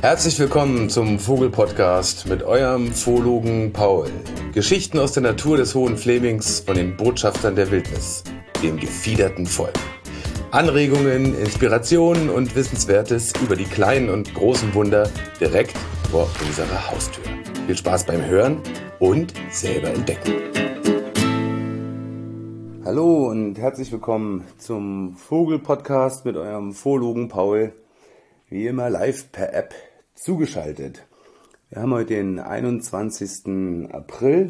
Herzlich willkommen zum Vogel-Podcast mit eurem Zoologen Paul. Geschichten aus der Natur des Hohen Flemings von den Botschaftern der Wildnis, dem gefiederten Volk. Anregungen, Inspirationen und Wissenswertes über die kleinen und großen Wunder direkt vor unserer Haustür. Viel Spaß beim Hören und selber entdecken. Hallo und herzlich willkommen zum Vogel-Podcast mit eurem Zoologen Paul. Wie immer live per App zugeschaltet. Wir haben heute den 21. April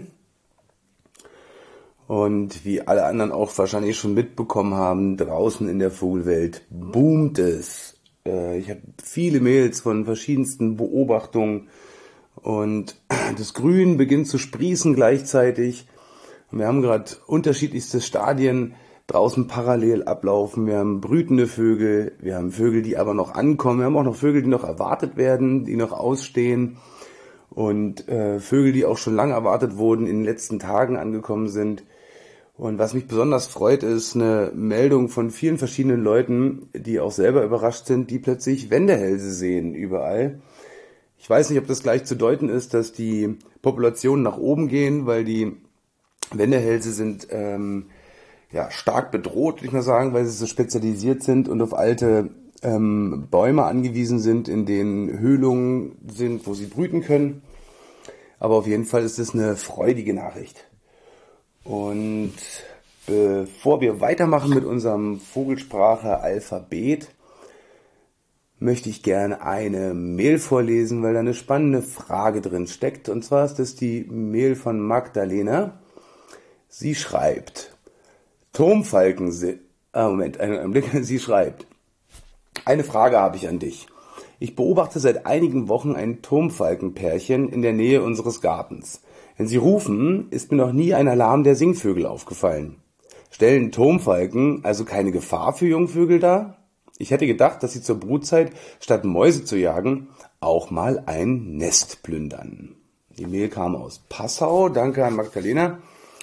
und wie alle anderen auch wahrscheinlich schon mitbekommen haben, draußen in der Vogelwelt boomt es. Ich habe viele Mails von verschiedensten Beobachtungen und das Grün beginnt zu sprießen gleichzeitig. Und wir haben gerade unterschiedlichste Stadien draußen parallel ablaufen. Wir haben brütende Vögel, wir haben Vögel, die aber noch ankommen, wir haben auch noch Vögel, die noch erwartet werden, die noch ausstehen und Vögel, die auch schon lange erwartet wurden, in den letzten Tagen angekommen sind. Und was mich besonders freut, ist eine Meldung von vielen verschiedenen Leuten, die auch selber überrascht sind, die plötzlich Wendehälse sehen überall. Ich weiß nicht, ob das gleich zu deuten ist, dass die Populationen nach oben gehen, weil die Wendehälse sind stark bedroht, würde ich mal sagen, weil sie so spezialisiert sind und auf alte Bäume angewiesen sind, in denen Höhlungen sind, wo sie brüten können. Aber auf jeden Fall ist es eine freudige Nachricht. Und bevor wir weitermachen mit unserem Vogelsprache-Alphabet, möchte ich gerne eine Mail vorlesen, weil da eine spannende Frage drin steckt. Und zwar ist das die Mail von Magdalena. Sie schreibt: Turmfalken sind... Sie schreibt: Eine Frage habe ich an dich. Ich beobachte seit einigen Wochen ein Turmfalkenpärchen in der Nähe unseres Gartens. Wenn sie rufen, ist mir noch nie ein Alarm der Singvögel aufgefallen. Stellen Turmfalken also keine Gefahr für Jungvögel dar? Ich hätte gedacht, dass sie zur Brutzeit, statt Mäuse zu jagen, auch mal ein Nest plündern. Die Mail kam aus Passau. Danke an Magdalena.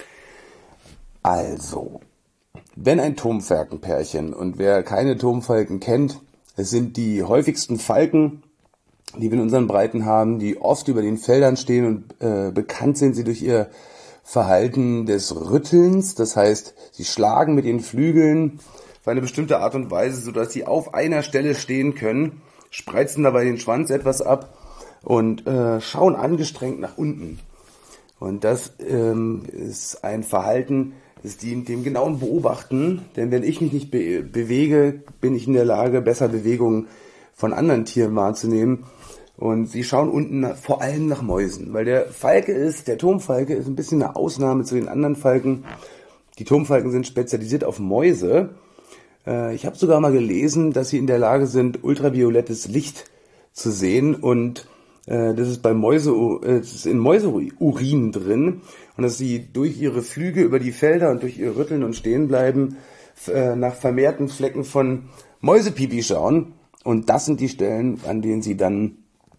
Also, wenn ein Turmfalkenpärchen, und wer keine Turmfalken kennt, es sind die häufigsten Falken, die wir in unseren Breiten haben, die oft über den Feldern stehen und bekannt sind sie durch ihr Verhalten des Rüttelns. Das heißt, sie schlagen mit den Flügeln auf eine bestimmte Art und Weise, sodass sie auf einer Stelle stehen können, spreizen dabei den Schwanz etwas ab und schauen angestrengt nach unten. Und das ist ein Verhalten, das dient dem genauen Beobachten, denn wenn ich mich nicht bewege, bin ich in der Lage, besser Bewegungen von anderen Tieren wahrzunehmen. Und sie schauen unten vor allem nach Mäusen, weil der Turmfalke ist ein bisschen eine Ausnahme zu den anderen Falken. Die Turmfalken sind spezialisiert auf Mäuse. Ich habe sogar mal gelesen, dass sie in der Lage sind, ultraviolettes Licht zu sehen, und das ist in Mäuseurin drin, und dass sie durch ihre Flüge über die Felder und durch ihr Rütteln und Stehenbleiben nach vermehrten Flecken von Mäusepipi schauen, und das sind die Stellen, an denen sie dann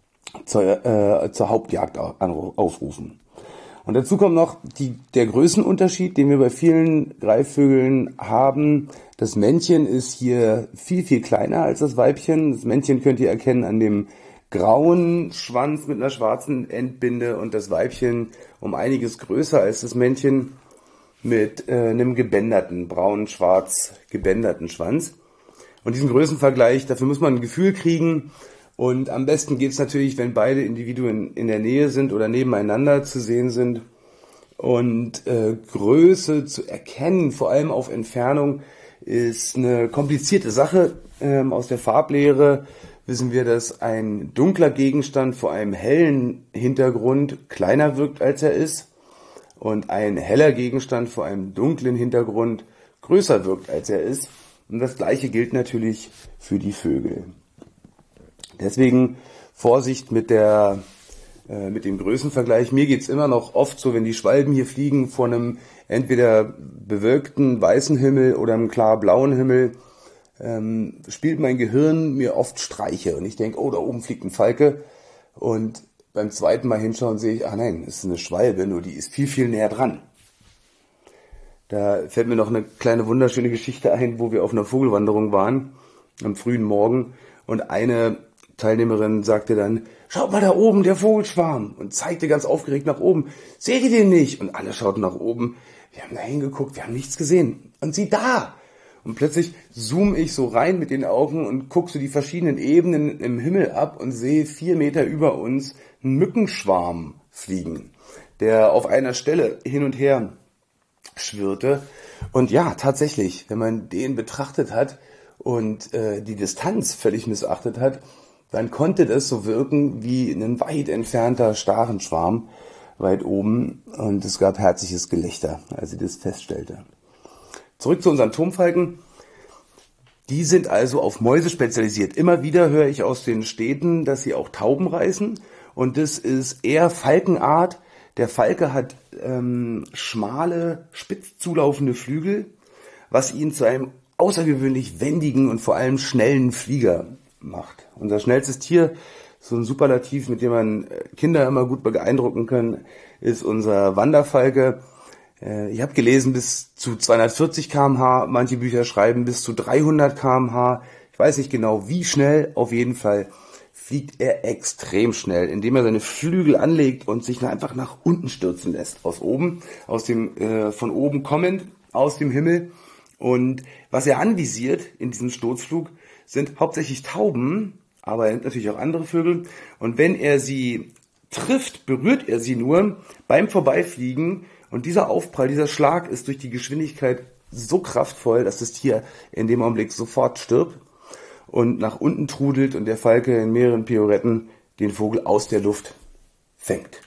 zur Hauptjagd aufrufen. Und dazu kommt noch der Größenunterschied, den wir bei vielen Greifvögeln haben. Das Männchen ist hier viel, viel kleiner als das Weibchen. Das Männchen könnt ihr erkennen an dem grauen Schwanz mit einer schwarzen Endbinde, und das Weibchen um einiges größer als das Männchen mit einem gebänderten, braun-schwarz gebänderten Schwanz. Und diesen Größenvergleich, dafür muss man ein Gefühl kriegen, und am besten geht's natürlich, wenn beide Individuen in der Nähe sind oder nebeneinander zu sehen sind. Und Größe zu erkennen, vor allem auf Entfernung, ist eine komplizierte Sache. Aus der Farblehre wissen wir, dass ein dunkler Gegenstand vor einem hellen Hintergrund kleiner wirkt, als er ist, und ein heller Gegenstand vor einem dunklen Hintergrund größer wirkt, als er ist. Und das Gleiche gilt natürlich für die Vögel. Deswegen Vorsicht mit dem Größenvergleich. Mir geht's immer noch oft so, wenn die Schwalben hier fliegen vor einem entweder bewölkten weißen Himmel oder einem klar blauen Himmel, spielt mein Gehirn mir oft Streiche, und ich denke, oh, da oben fliegt ein Falke, und beim zweiten Mal hinschauen sehe ich, ach nein, es ist eine Schwalbe, nur die ist viel, viel näher dran. Da fällt mir noch eine kleine wunderschöne Geschichte ein, wo wir auf einer Vogelwanderung waren, am frühen Morgen, und eine Kursteilnehmerin sagte dann, schaut mal da oben, der Vogelschwarm, und zeigte ganz aufgeregt nach oben. Seht ihr den nicht? Und alle schauten nach oben. Wir haben da hingeguckt, wir haben nichts gesehen. Und sie da! Und plötzlich zoome ich so rein mit den Augen und gucke so die verschiedenen Ebenen im Himmel ab und sehe 4 Meter über uns einen Mückenschwarm fliegen, der auf einer Stelle hin und her schwirrte. Und ja, tatsächlich, wenn man den betrachtet hat und die Distanz völlig missachtet hat, dann konnte das so wirken wie ein weit entfernter Starenschwarm weit oben. Und es gab herzliches Gelächter, als sie das feststellte. Zurück zu unseren Turmfalken. Die sind also auf Mäuse spezialisiert. Immer wieder höre ich aus den Städten, dass sie auch Tauben reißen. Und das ist eher Falkenart. Der Falke hat schmale, spitz zulaufende Flügel, was ihn zu einem außergewöhnlich wendigen und vor allem schnellen Flieger macht. Unser schnellstes Tier, so ein Superlativ, mit dem man Kinder immer gut beeindrucken kann, ist unser Wanderfalke. Ich habe gelesen, bis zu 240 km/h, manche Bücher schreiben bis zu 300 km/h. Ich weiß nicht genau wie schnell, auf jeden Fall fliegt er extrem schnell, indem er seine Flügel anlegt und sich einfach nach unten stürzen lässt. Von oben kommend, aus dem Himmel. Und was er anvisiert in diesem Sturzflug, sind hauptsächlich Tauben, aber natürlich auch andere Vögel. Und wenn er sie trifft, berührt er sie nur beim Vorbeifliegen. Und dieser Aufprall, dieser Schlag ist durch die Geschwindigkeit so kraftvoll, dass das Tier in dem Augenblick sofort stirbt und nach unten trudelt und der Falke in mehreren Pirouetten den Vogel aus der Luft fängt.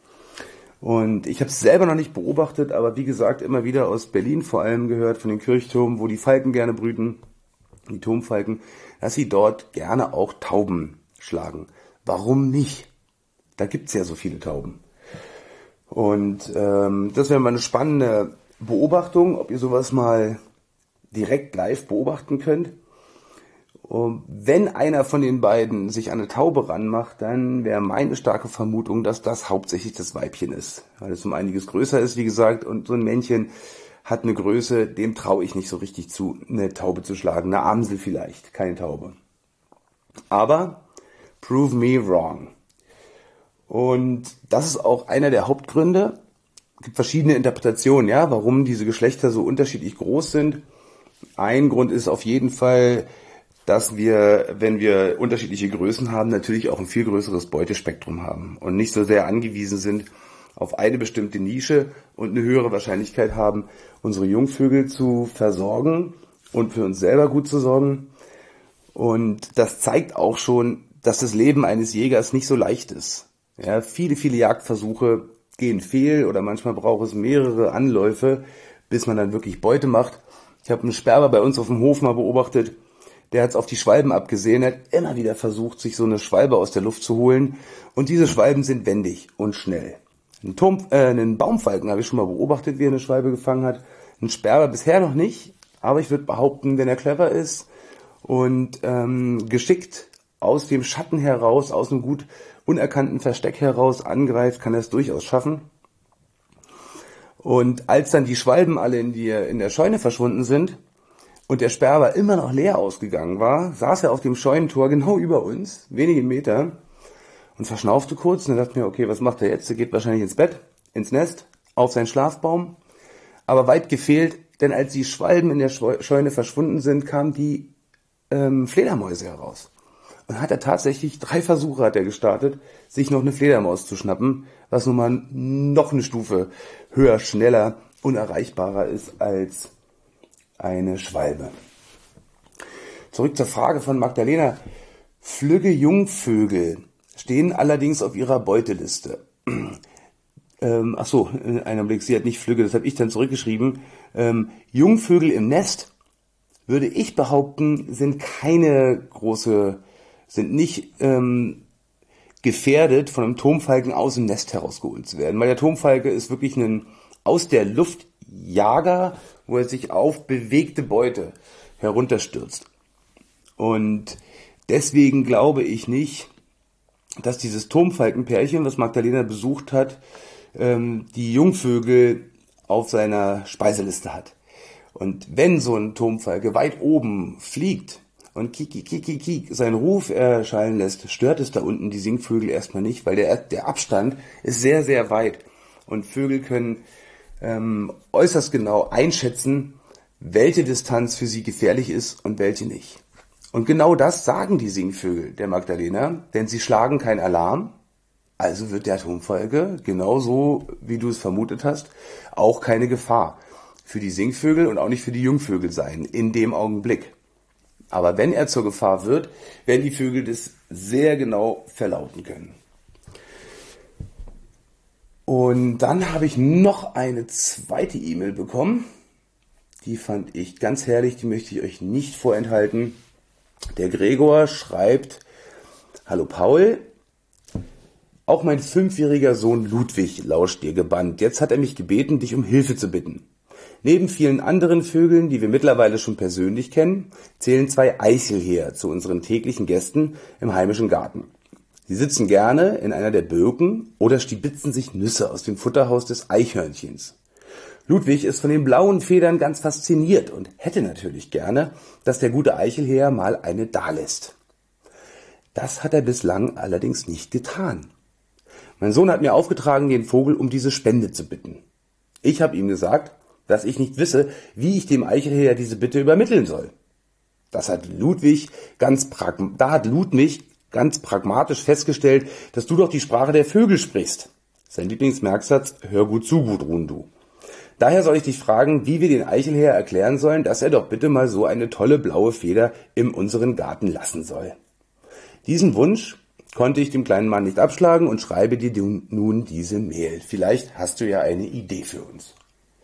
Und ich habe es selber noch nicht beobachtet, aber wie gesagt, immer wieder aus Berlin vor allem gehört, von den Kirchturmen, wo die Falken gerne brüten, die Turmfalken, dass sie dort gerne auch Tauben schlagen. Warum nicht? Da gibt's ja so viele Tauben. Und das wäre mal eine spannende Beobachtung, ob ihr sowas mal direkt live beobachten könnt. Und wenn einer von den beiden sich an eine Taube ranmacht, dann wäre meine starke Vermutung, dass das hauptsächlich das Weibchen ist. Weil es um einiges größer ist, wie gesagt, und so ein Männchen hat eine Größe, dem traue ich nicht so richtig zu, eine Taube zu schlagen. Eine Amsel vielleicht, keine Taube. Aber prove me wrong. Und das ist auch einer der Hauptgründe. Es gibt verschiedene Interpretationen, ja, warum diese Geschlechter so unterschiedlich groß sind. Ein Grund ist auf jeden Fall, dass wir, wenn wir unterschiedliche Größen haben, natürlich auch ein viel größeres Beutespektrum haben und nicht so sehr angewiesen sind auf eine bestimmte Nische und eine höhere Wahrscheinlichkeit haben, unsere Jungvögel zu versorgen und für uns selber gut zu sorgen. Und das zeigt auch schon, dass das Leben eines Jägers nicht so leicht ist. Ja, viele Jagdversuche gehen fehl oder manchmal braucht es mehrere Anläufe, bis man dann wirklich Beute macht. Ich habe einen Sperber bei uns auf dem Hof mal beobachtet, der hat es auf die Schwalben abgesehen, hat immer wieder versucht, sich so eine Schwalbe aus der Luft zu holen. Und diese Schwalben sind wendig und schnell. Einen Baumfalken habe ich schon mal beobachtet, wie er eine Schwalbe gefangen hat. Einen Sperber bisher noch nicht, aber ich würde behaupten, wenn er clever ist und geschickt aus dem Schatten heraus, aus einem gut unerkannten Versteck heraus angreift, kann er es durchaus schaffen. Und als dann die Schwalben alle in der Scheune verschwunden sind und der Sperber immer noch leer ausgegangen war, saß er auf dem Scheunentor genau über uns, wenige Meter, und verschnaufte kurz. Und dann dachte ich mir, okay, was macht er jetzt? Er geht wahrscheinlich ins Bett, ins Nest, auf seinen Schlafbaum. Aber weit gefehlt, denn als die Schwalben in der Scheune verschwunden sind, kamen die Fledermäuse heraus. Und hat er tatsächlich 3 Versuche hat er gestartet, sich noch eine Fledermaus zu schnappen, was nun mal noch eine Stufe höher, schneller, unerreichbarer ist als eine Schwalbe. Zurück zur Frage von Magdalena. Flügge Jungvögel stehen allerdings auf ihrer Beuteliste. Einen Augenblick, sie hat nicht Flügge, das habe ich dann zurückgeschrieben. Jungvögel im Nest, würde ich behaupten, sind nicht gefährdet, von einem Turmfalken aus dem Nest herausgeholt zu werden. Weil der Turmfalke ist wirklich ein aus der Luft Jager, wo er sich auf bewegte Beute herunterstürzt. Und deswegen glaube ich nicht, dass dieses Turmfalkenpärchen, was Magdalena besucht hat, die Jungvögel auf seiner Speiseliste hat. Und wenn so ein Turmfalke weit oben fliegt und kiek seinen Ruf erschallen lässt, stört es da unten die Singvögel erstmal nicht, weil der Abstand ist sehr, sehr weit. Und Vögel können äußerst genau einschätzen, welche Distanz für sie gefährlich ist und welche nicht. Und genau das sagen die Singvögel der Magdalena, denn sie schlagen keinen Alarm, also wird der Turmfalke, genauso wie du es vermutet hast, auch keine Gefahr für die Singvögel und auch nicht für die Jungvögel sein, in dem Augenblick. Aber wenn er zur Gefahr wird, werden die Vögel das sehr genau verlauten können. Und dann habe ich noch eine zweite E-Mail bekommen. Die fand ich ganz herrlich, die möchte ich euch nicht vorenthalten. Der Gregor schreibt: Hallo Paul, auch mein 5-jähriger Sohn Ludwig lauscht dir gebannt. Jetzt hat er mich gebeten, dich um Hilfe zu bitten. Neben vielen anderen Vögeln, die wir mittlerweile schon persönlich kennen, zählen 2 Eichelheer zu unseren täglichen Gästen im heimischen Garten. Sie sitzen gerne in einer der Birken oder stibitzen sich Nüsse aus dem Futterhaus des Eichhörnchens. Ludwig ist von den blauen Federn ganz fasziniert und hätte natürlich gerne, dass der gute Eichelheer mal eine dalässt. Das hat er bislang allerdings nicht getan. Mein Sohn hat mir aufgetragen, den Vogel um diese Spende zu bitten. Ich habe ihm gesagt, dass ich nicht wisse, wie ich dem Eichelheer diese Bitte übermitteln soll. Da hat Ludwig ganz pragmatisch festgestellt, dass du doch die Sprache der Vögel sprichst. Sein Lieblingsmerksatz: Hör gut zu, Gudrun, du. Daher soll ich dich fragen, wie wir den Eichelheer erklären sollen, dass er doch bitte mal so eine tolle blaue Feder in unseren Garten lassen soll. Diesen Wunsch konnte ich dem kleinen Mann nicht abschlagen und schreibe dir nun diese Mail. Vielleicht hast du ja eine Idee für uns.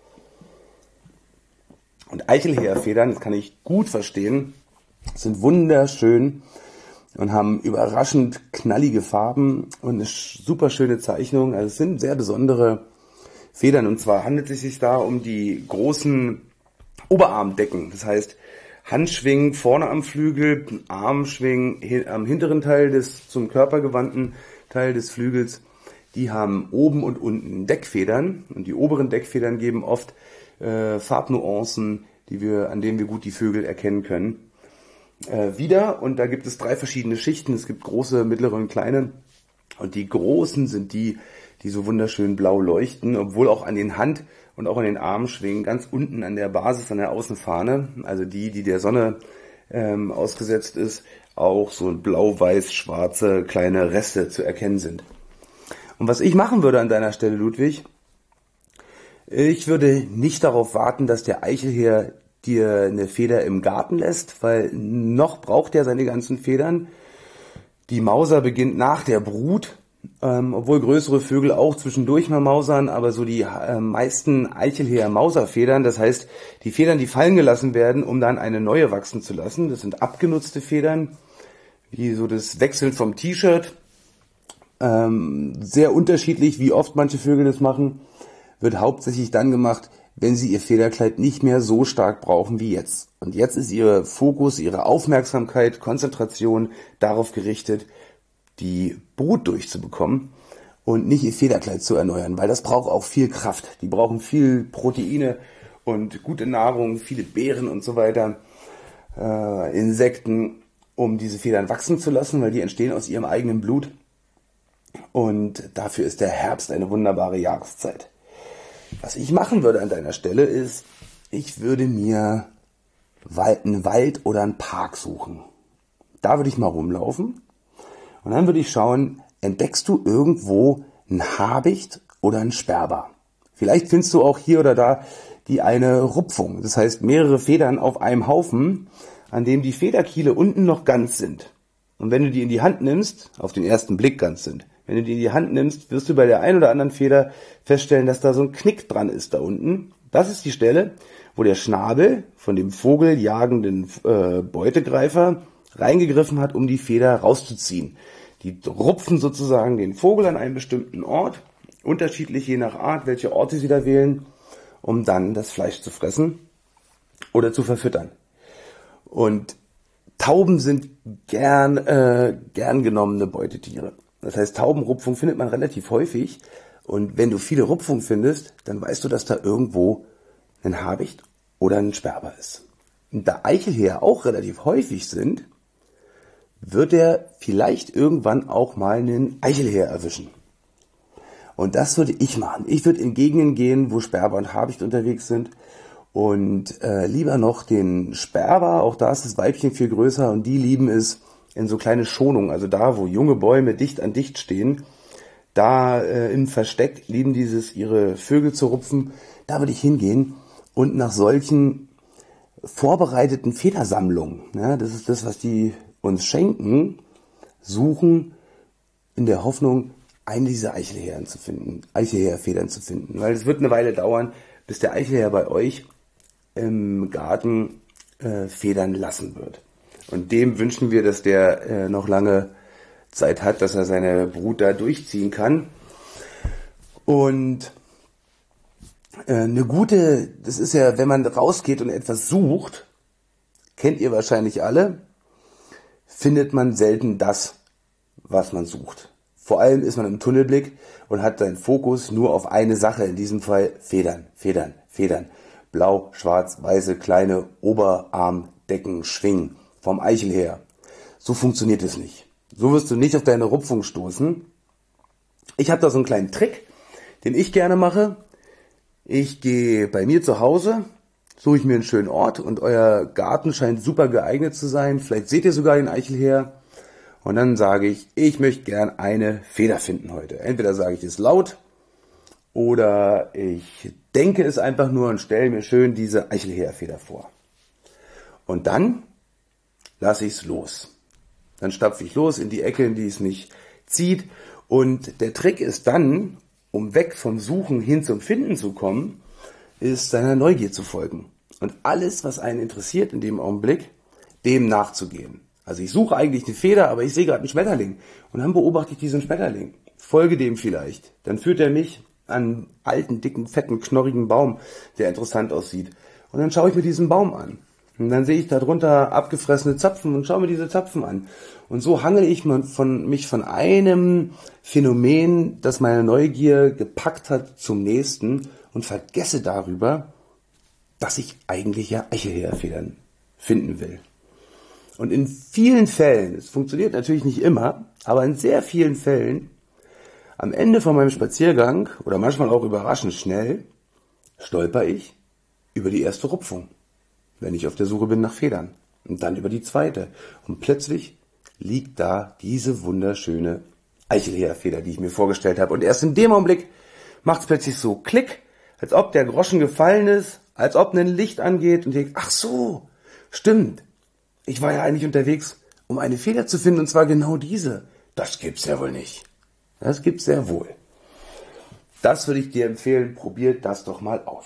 Und Eichelheerfedern, das kann ich gut verstehen, sind wunderschön und haben überraschend knallige Farben und eine super schöne Zeichnung. Also es sind sehr besondere Federn, und zwar handelt es sich da um die großen Oberarmdecken. Das heißt, Handschwingen vorne am Flügel, Armschwingen am hinteren Teil des zum Körper gewandten Teil des Flügels. Die haben oben und unten Deckfedern, und die oberen Deckfedern geben oft Farbnuancen, an denen wir gut die Vögel erkennen können. Und da gibt es 3 verschiedene Schichten. Es gibt große, mittlere und kleine. Und die großen sind die so wunderschön blau leuchten, obwohl auch an den Hand- und auch an den Armschwingen ganz unten an der Basis, an der Außenfahne, also die der Sonne ausgesetzt ist, auch so blau-weiß-schwarze kleine Reste zu erkennen sind. Und was ich machen würde an deiner Stelle, Ludwig: Ich würde nicht darauf warten, dass der Eichelheer dir eine Feder im Garten lässt, weil noch braucht er seine ganzen Federn. Die Mauser beginnt nach der Brut, obwohl größere Vögel auch zwischendurch mal mausern, aber so die meisten Eichelheer-Mauserfedern, das heißt die Federn, die fallen gelassen werden, um dann eine neue wachsen zu lassen, das sind abgenutzte Federn, wie so das Wechseln vom T-Shirt, sehr unterschiedlich, wie oft manche Vögel das machen, wird hauptsächlich dann gemacht, wenn sie ihr Federkleid nicht mehr so stark brauchen wie jetzt. Und jetzt ist ihr Fokus, ihre Aufmerksamkeit, Konzentration darauf gerichtet, die Brut durchzubekommen und nicht ihr Federkleid zu erneuern, weil das braucht auch viel Kraft. Die brauchen viel Proteine und gute Nahrung, viele Beeren und so weiter, Insekten, um diese Federn wachsen zu lassen, weil die entstehen aus ihrem eigenen Blut. Und dafür ist der Herbst eine wunderbare Jahreszeit. Was ich machen würde an deiner Stelle ist, ich würde mir einen Wald oder einen Park suchen. Da würde ich mal rumlaufen und dann würde ich schauen, entdeckst du irgendwo einen Habicht oder einen Sperber? Vielleicht findest du auch hier oder da eine Rupfung, das heißt mehrere Federn auf einem Haufen, an dem die Federkiele unten noch ganz sind. Und wenn du die in die Hand nimmst, auf den ersten Blick ganz sind, wenn du die in die Hand nimmst, wirst du bei der einen oder anderen Feder feststellen, dass da so ein Knick dran ist da unten. Das ist die Stelle, wo der Schnabel von dem vogeljagenden Beutegreifer reingegriffen hat, um die Feder rauszuziehen. Die rupfen sozusagen den Vogel an einem bestimmten Ort, unterschiedlich je nach Art, welche Orte sie da wählen, um dann das Fleisch zu fressen oder zu verfüttern. Und Tauben sind gern genommene Beutetiere. Das heißt, Taubenrupfung findet man relativ häufig. Und wenn du viele Rupfungen findest, dann weißt du, dass da irgendwo ein Habicht oder ein Sperber ist. da Eichelhäher auch relativ häufig sind, wird er vielleicht irgendwann auch mal einen Eichelhäher erwischen. Und das würde ich machen. Ich würde in Gegenden gehen, wo Sperber und Habicht unterwegs sind und lieber noch den Sperber, auch da ist das Weibchen viel größer und die lieben es in so kleine Schonungen, also da, wo junge Bäume dicht an dicht stehen, da im Versteck lieben dieses, ihre Vögel zu rupfen, da würde ich hingehen und nach solchen vorbereiteten Federsammlungen, ja, das ist das, was die uns schenken, suchen in der Hoffnung, eine dieser Eichelhäherfedern zu finden. Weil es wird eine Weile dauern, bis der Eichelhäher bei euch im Garten federn lassen wird. Und dem wünschen wir, dass der noch lange Zeit hat, dass er seine Brut da durchziehen kann. Und eine gute, das ist ja, wenn man rausgeht und etwas sucht, kennt ihr wahrscheinlich alle, findet man selten das, was man sucht. Vor allem ist man im Tunnelblick und hat seinen Fokus nur auf eine Sache, in diesem Fall Federn, Federn, Federn. Blau, schwarz, weiße, kleine Oberarmdecken schwingen vom Eichelhäher. So funktioniert es nicht. So wirst du nicht auf deine Rupfung stoßen. Ich habe da so einen kleinen Trick, den ich gerne mache. Ich gehe bei mir zu Hause, suche ich mir einen schönen Ort und euer Garten scheint super geeignet zu sein. Vielleicht seht ihr sogar den Eichelhäher. Und dann sage ich möchte gern eine Feder finden heute. Entweder sage ich es laut oder ich denke es einfach nur und stelle mir schön diese Eichelhäherfeder vor. Und dann lasse ich es los. Dann stapfe ich los in die Ecke, in die es mich zieht. Und der Trick ist dann, um weg vom Suchen hin zum Finden zu kommen, ist seiner Neugier zu folgen. Und alles, was einen interessiert in dem Augenblick, dem nachzugehen. Also ich suche eigentlich eine Feder, aber ich sehe gerade einen Schmetterling. Und dann beobachte ich diesen Schmetterling. Folge dem vielleicht. Dann führt er mich an einen alten, dicken, fetten, knorrigen Baum, der interessant aussieht. Und dann schaue ich mir diesen Baum an. Und dann sehe ich darunter abgefressene Zapfen und schaue mir diese Zapfen an. Und so hangele ich mich von einem Phänomen, das meine Neugier gepackt hat, zum nächsten und vergesse darüber, dass ich eigentlich ja Eichelhäherfedern finden will. Und in vielen Fällen, es funktioniert natürlich nicht immer, aber in sehr vielen Fällen, am Ende von meinem Spaziergang oder manchmal auch überraschend schnell, stolper ich über die erste Rupfung, wenn ich auf der Suche bin nach Federn. Und dann über die zweite. Und plötzlich liegt da diese wunderschöne Eichelhäherfeder, die ich mir vorgestellt habe. Und erst in dem Augenblick macht es plötzlich so Klick, als ob der Groschen gefallen ist, als ob ein Licht angeht und ich denke, ach so, stimmt. Ich war ja eigentlich unterwegs, um eine Feder zu finden, und zwar genau diese. Das gibt's ja wohl nicht. Das gibt's sehr wohl. Das würde ich dir empfehlen, probiert das doch mal aus.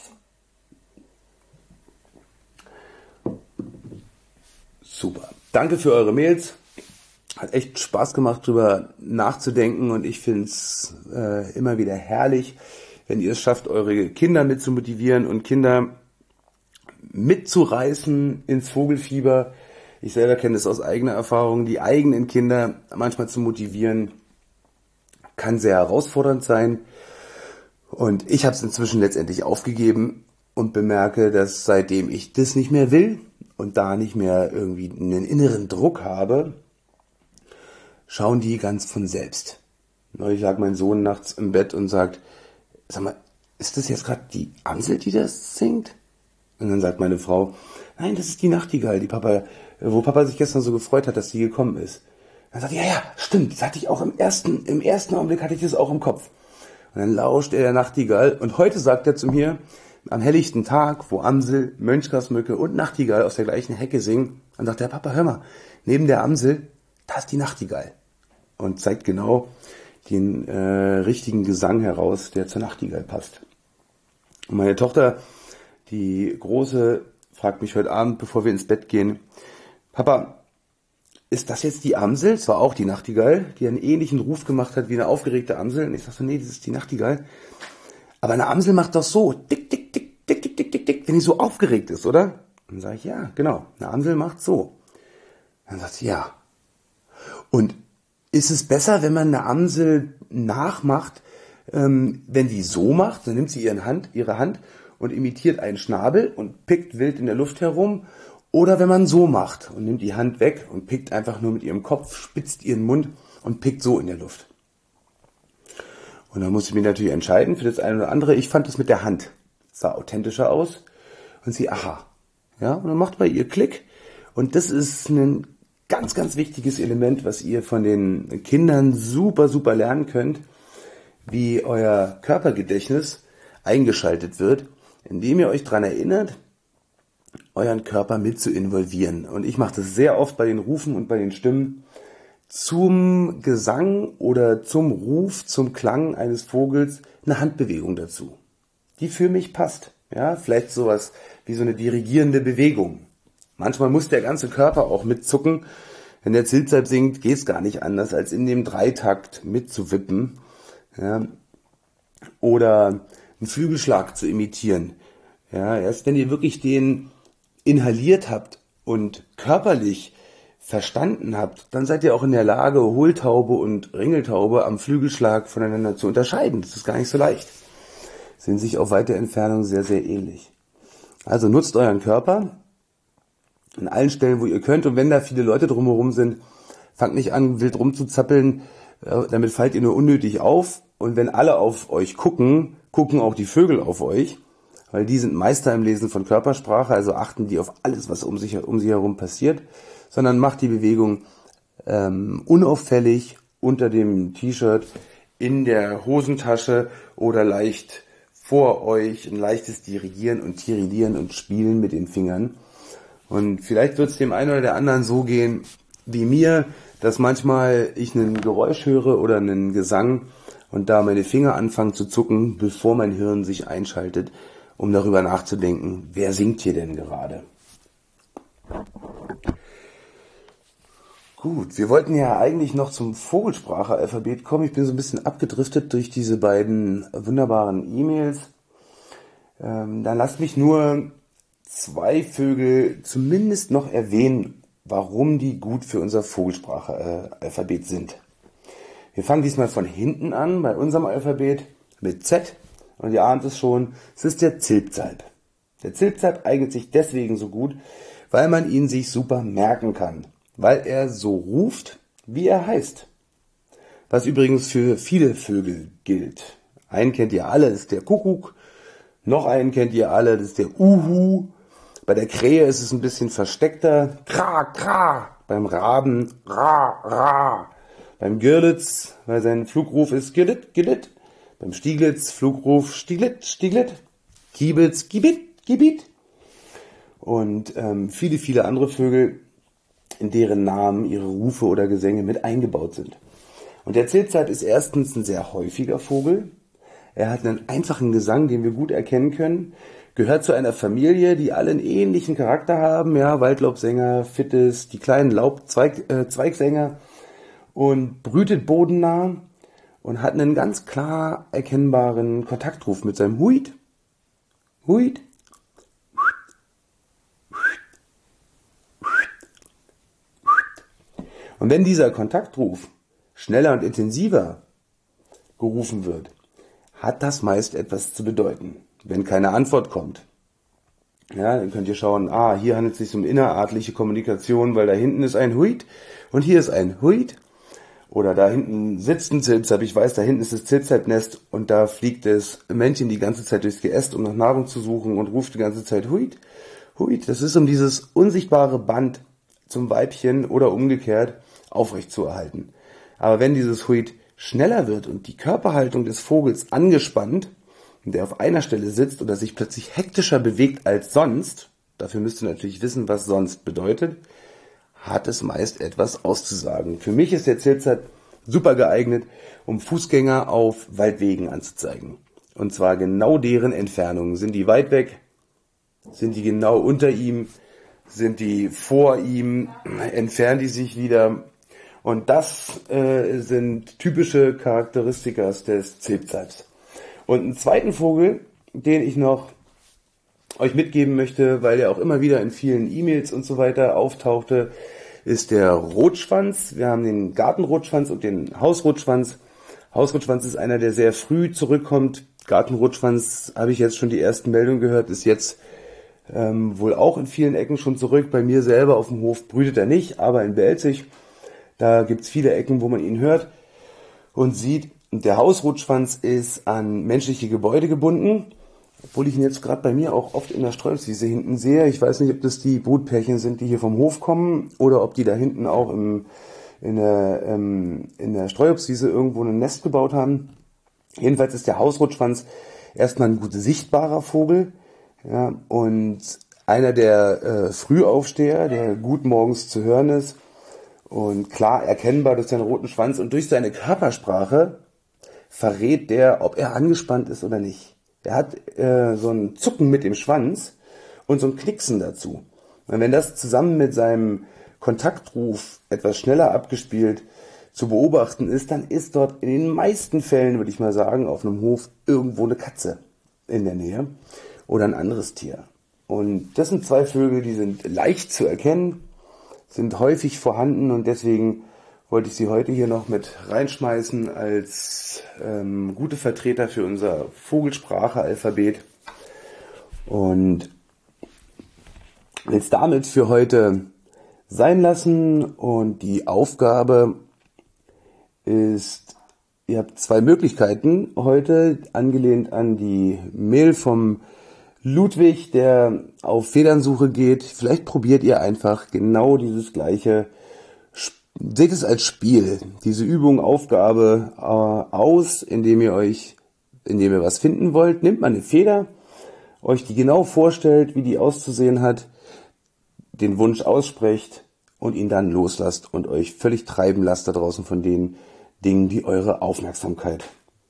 Super. Danke für eure Mails. Hat echt Spaß gemacht, drüber nachzudenken, und ich finde es immer wieder herrlich, wenn ihr es schafft, eure Kinder mit zu motivieren und Kinder mitzureißen ins Vogelfieber. Ich selber kenne es aus eigener Erfahrung. Die eigenen Kinder manchmal zu motivieren, kann sehr herausfordernd sein. Und ich habe es inzwischen letztendlich aufgegeben und bemerke, dass seitdem ich das nicht mehr will und da nicht mehr irgendwie einen inneren Druck habe, schauen die ganz von selbst. Neulich lag mein Sohn nachts im Bett und sagt, sag mal, ist das jetzt gerade die Amsel, die das singt? Und dann sagt meine Frau, nein, das ist die Nachtigall, wo Papa sich gestern so gefreut hat, dass sie gekommen ist. Dann sagt er, ja, stimmt, das hatte ich auch im ersten Augenblick hatte ich das auch im Kopf. Und dann lauscht er der Nachtigall, und heute sagt er zu mir, am helllichten Tag, wo Amsel, Mönchgrasmücke und Nachtigall aus der gleichen Hecke singen, dann sagt er, Papa, hör mal, neben der Amsel, da ist die Nachtigall. Und zeigt genau den richtigen Gesang heraus, der zur Nachtigall passt. Und meine Tochter, die Große, fragt mich heute Abend, bevor wir ins Bett gehen, Papa, ist das jetzt die Amsel? Es war auch die Nachtigall, die einen ähnlichen Ruf gemacht hat wie eine aufgeregte Amsel. Und ich sagte, nee, das ist die Nachtigall. Aber eine Amsel macht doch so, tick, tick, tick, tick, tick, tick, tick, tick, wenn die so aufgeregt ist, oder? Dann sage ich, ja, genau, eine Amsel macht so. Dann sagt sie, ja. Und ist es besser, wenn man eine Amsel nachmacht, wenn die so macht? Dann nimmt sie ihre Hand und imitiert einen Schnabel und pickt wild in der Luft herum. Oder wenn man so macht und nimmt die Hand weg und pickt einfach nur mit ihrem Kopf, spitzt ihren Mund und pickt so in der Luft. Und dann muss ich mich natürlich entscheiden für das eine oder andere. Ich fand es mit der Hand. Sah authentischer aus. Und sie, aha. Ja, und dann macht bei ihr Klick. Und das ist ein ganz, ganz wichtiges Element, was ihr von den Kindern super, super lernen könnt, wie euer Körpergedächtnis eingeschaltet wird, indem ihr euch daran erinnert, euren Körper mit zu involvieren. Und ich mache das sehr oft bei den Rufen und bei den Stimmen, zum Gesang oder zum Ruf, zum Klang eines Vogels eine Handbewegung dazu, die für mich passt. Ja, vielleicht sowas wie so eine dirigierende Bewegung. Manchmal muss der ganze Körper auch mitzucken. Wenn der Zilpzalp singt, geht es gar nicht anders, als in dem Dreitakt mitzuwippen. Ja, oder einen Flügelschlag zu imitieren. Ja, erst wenn ihr wirklich den inhaliert habt und körperlich verstanden habt, dann seid ihr auch in der Lage, Hohltaube und Ringeltaube am Flügelschlag voneinander zu unterscheiden. Das ist gar nicht so leicht. Sind sich auf weite Entfernung sehr, sehr ähnlich. Also nutzt euren Körper an allen Stellen, wo ihr könnt. Und wenn da viele Leute drumherum sind, fangt nicht an, wild rumzuzappeln. Damit fallt ihr nur unnötig auf. Und wenn alle auf euch gucken, gucken auch die Vögel auf euch. Weil die sind Meister im Lesen von Körpersprache, also achten die auf alles, was um sie herum passiert. Sondern macht die Bewegung unauffällig unter dem T-Shirt, in der Hosentasche oder leicht vor euch. Ein leichtes Dirigieren und Tirillieren und Spielen mit den Fingern. Und vielleicht wird es dem einen oder der anderen so gehen wie mir, dass manchmal ich ein Geräusch höre oder einen Gesang und da meine Finger anfangen zu zucken, bevor mein Hirn sich einschaltet, um darüber nachzudenken, wer singt hier denn gerade? Gut, wir wollten ja eigentlich noch zum Vogelsprache-Alphabet kommen. Ich bin so ein bisschen abgedriftet durch diese beiden wunderbaren E-Mails. Dann lasst mich nur 2 Vögel zumindest noch erwähnen, warum die gut für unser Vogelsprache-Alphabet sind. Wir fangen diesmal von hinten an, bei unserem Alphabet mit Z. Und ihr ahnt es schon, es ist der Zilpzalp. Der Zilpzalp eignet sich deswegen so gut, weil man ihn sich super merken kann. Weil er so ruft, wie er heißt. Was übrigens für viele Vögel gilt. Einen kennt ihr alle, das ist der Kuckuck. Noch einen kennt ihr alle, das ist der Uhu. Bei der Krähe ist es ein bisschen versteckter. Kra, kra. Beim Raben, ra, ra. Beim Girlitz, weil sein Flugruf ist Gillit, Gillit. Beim Stieglitz, Flugruf Stieglit, Stieglit. Kiebitz, Gibit, Gibit. Und viele, viele andere Vögel, in deren Namen ihre Rufe oder Gesänge mit eingebaut sind. Und der Zilpzalp ist erstens ein sehr häufiger Vogel. Er hat einen einfachen Gesang, den wir gut erkennen können. Gehört zu einer Familie, die alle einen ähnlichen Charakter haben. Ja, Waldlaubsänger, Fittis, die kleinen Zweigssänger. Und brütet bodennah und hat einen ganz klar erkennbaren Kontaktruf mit seinem Huit. Huit. Und wenn dieser Kontaktruf schneller und intensiver gerufen wird, hat das meist etwas zu bedeuten. Wenn keine Antwort kommt, ja, dann könnt ihr schauen, hier handelt es sich um innerartliche Kommunikation, weil da hinten ist ein Huit und hier ist ein Huit. Oder da hinten sitzt ein Zilpzalp, ich weiß, da hinten ist das Zilpzalpnest und da fliegt das Männchen die ganze Zeit durchs Geäst, um nach Nahrung zu suchen und ruft die ganze Zeit Huit, Huit. Das ist, um dieses unsichtbare Band zum Weibchen oder umgekehrt aufrecht zu erhalten. Aber wenn dieses Huit schneller wird und die Körperhaltung des Vogels angespannt und der auf einer Stelle sitzt oder sich plötzlich hektischer bewegt als sonst, dafür müsst ihr natürlich wissen, was sonst bedeutet, hat es meist etwas auszusagen. Für mich ist der Zilpzalp super geeignet, um Fußgänger auf Waldwegen anzuzeigen. Und zwar genau deren Entfernung. Sind die weit weg? Sind die genau unter ihm? Sind die vor ihm? Entfernen die sich wieder? Und das sind typische Charakteristika des Zilpzalps. Und einen zweiten Vogel, den ich noch euch mitgeben möchte, weil er auch immer wieder in vielen E-Mails und so weiter auftauchte, ist der Rotschwanz. Wir haben den Gartenrotschwanz und den Hausrotschwanz. Hausrotschwanz ist einer, der sehr früh zurückkommt. Gartenrotschwanz, habe ich jetzt schon die ersten Meldungen gehört, ist jetzt wohl auch in vielen Ecken schon zurück. Bei mir selber auf dem Hof brütet er nicht, aber in Belzig, da gibt's viele Ecken, wo man ihn hört und sieht. Der Hausrotschwanz ist an menschliche Gebäude gebunden, obwohl ich ihn jetzt gerade bei mir auch oft in der Streuobstwiese hinten sehe. Ich weiß nicht, ob das die Brutpärchen sind, die hier vom Hof kommen, oder ob die da hinten auch in der Streuobstwiese irgendwo ein Nest gebaut haben. Jedenfalls ist der Hausrotschwanz erstmal ein gut sichtbarer Vogel, ja, und einer der Frühaufsteher, der gut morgens zu hören ist und klar erkennbar durch seinen roten Schwanz und durch seine Körpersprache verrät der, ob er angespannt ist oder nicht. Er hat so ein Zucken mit dem Schwanz und so ein Knicksen dazu. Und wenn das zusammen mit seinem Kontaktruf etwas schneller abgespielt zu beobachten ist, dann ist dort in den meisten Fällen, würde ich mal sagen, auf einem Hof irgendwo eine Katze in der Nähe oder ein anderes Tier. Und das sind zwei Vögel, die sind leicht zu erkennen, sind häufig vorhanden und deswegen wollte ich sie heute hier noch mit reinschmeißen als gute Vertreter für unser Vogelsprache-Alphabet. Und will es damit für heute sein lassen. Und die Aufgabe ist, ihr habt zwei Möglichkeiten heute, angelehnt an die Mail vom Ludwig, der auf Federnsuche geht. Vielleicht probiert ihr einfach genau dieses gleiche. Seht es als Spiel, diese Übung, Aufgabe aus, indem ihr was finden wollt. Nehmt mal eine Feder, euch die genau vorstellt, wie die auszusehen hat, den Wunsch aussprecht und ihn dann loslasst und euch völlig treiben lasst da draußen von den Dingen, die eure Aufmerksamkeit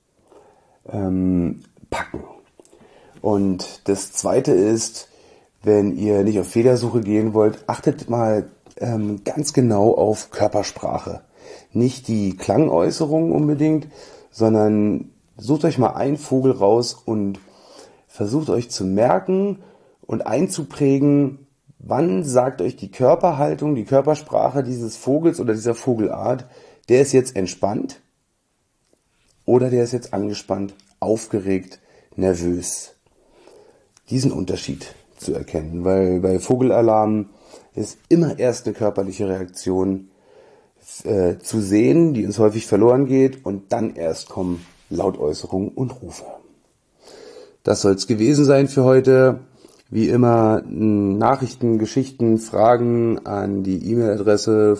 packen. Und das Zweite ist, wenn ihr nicht auf Federsuche gehen wollt, achtet mal ganz genau auf Körpersprache. Nicht die Klangäußerung unbedingt, sondern sucht euch mal einen Vogel raus und versucht euch zu merken und einzuprägen, wann sagt euch die Körperhaltung, die Körpersprache dieses Vogels oder dieser Vogelart, der ist jetzt entspannt oder der ist jetzt angespannt, aufgeregt, nervös. Diesen Unterschied zu erkennen, weil bei Vogelalarm ist immer erst eine körperliche Reaktion zu sehen, die uns häufig verloren geht, und dann erst kommen Lautäußerungen und Rufe. Das soll es gewesen sein für heute. Wie immer Nachrichten, Geschichten, Fragen an die E-Mail-Adresse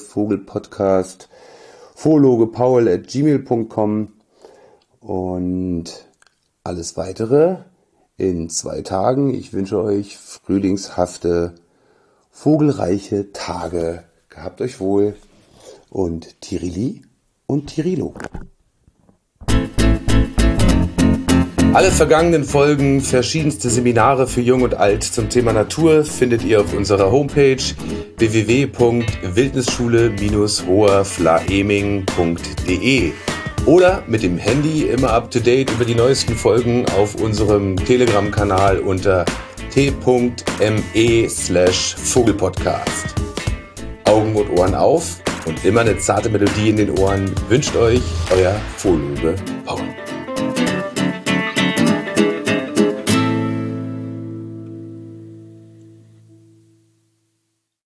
vogelpodcast@gmail.com und alles weitere in 2 Tagen. Ich wünsche euch frühlingshafte, vogelreiche Tage. Gehabt euch wohl und Tirili und Tirilo. Alle vergangenen Folgen, verschiedenste Seminare für Jung und Alt zum Thema Natur findet ihr auf unserer Homepage www.wildnisschule-hoherflaeming.de oder mit dem Handy immer up to date über die neuesten Folgen auf unserem Telegram-Kanal unter t.me/Vogelpodcast. Augen und Ohren auf und immer eine zarte Melodie in den Ohren wünscht euch euer Vorloge Paul.